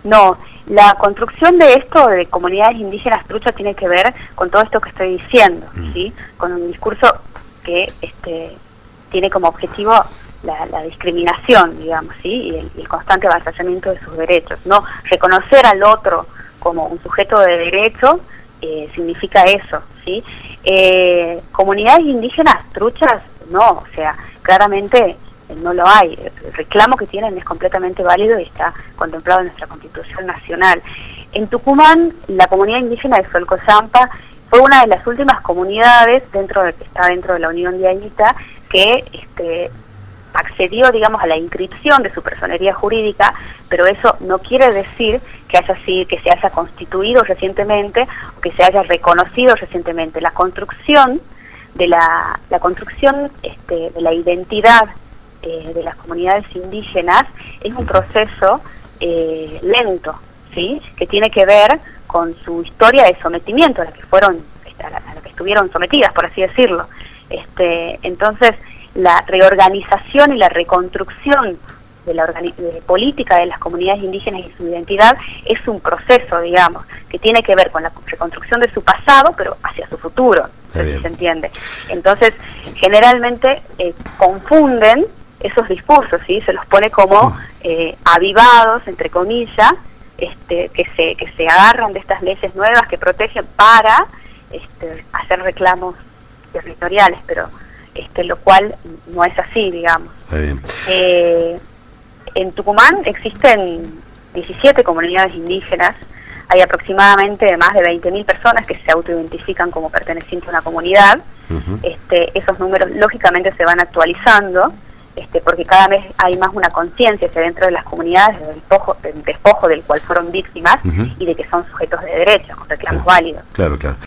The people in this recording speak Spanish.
No, la construcción de esto de comunidades indígenas truchas tiene que ver con todo esto que estoy diciendo, ¿sí? Con un discurso que tiene como objetivo la discriminación, digamos, ¿sí? Y el constante avasallamiento de sus derechos. No reconocer al otro como un sujeto de derecho significa eso, ¿sí? Comunidades indígenas truchas, no, o sea, claramente no lo hay. El reclamo que tienen es completamente válido y está contemplado en nuestra Constitución Nacional. En Tucumán, la comunidad indígena de Solcosampa fue una de las últimas comunidades que está dentro de la Unión de Añita que accedió, digamos, a la inscripción de su personería jurídica, pero eso no quiere decir que se haya constituido recientemente o que se haya reconocido recientemente. La construcción de la identidad de las comunidades indígenas es un proceso lento, ¿sí? Que tiene que ver con su historia de sometimiento a la que estuvieron sometidas, por así decirlo. Entonces, la reorganización y la reconstrucción de la política de las comunidades indígenas y su identidad es un proceso, digamos, que tiene que ver con la reconstrucción de su pasado, pero hacia su futuro, si se entiende. Entonces, generalmente confunden esos discursos, ¿sí? Se los pone como avivados, entre comillas, que se agarran de estas leyes nuevas que protegen para hacer reclamos territoriales, pero lo cual no es así, digamos. Está bien. En Tucumán existen 17 comunidades indígenas, hay aproximadamente más de 20.000 personas que se autoidentifican como pertenecientes a una comunidad. Esos números lógicamente se van actualizando, porque cada vez hay más una conciencia dentro de las comunidades del despojo del cual fueron víctimas y de que son sujetos de derecho, con reclamos válidos. Claro.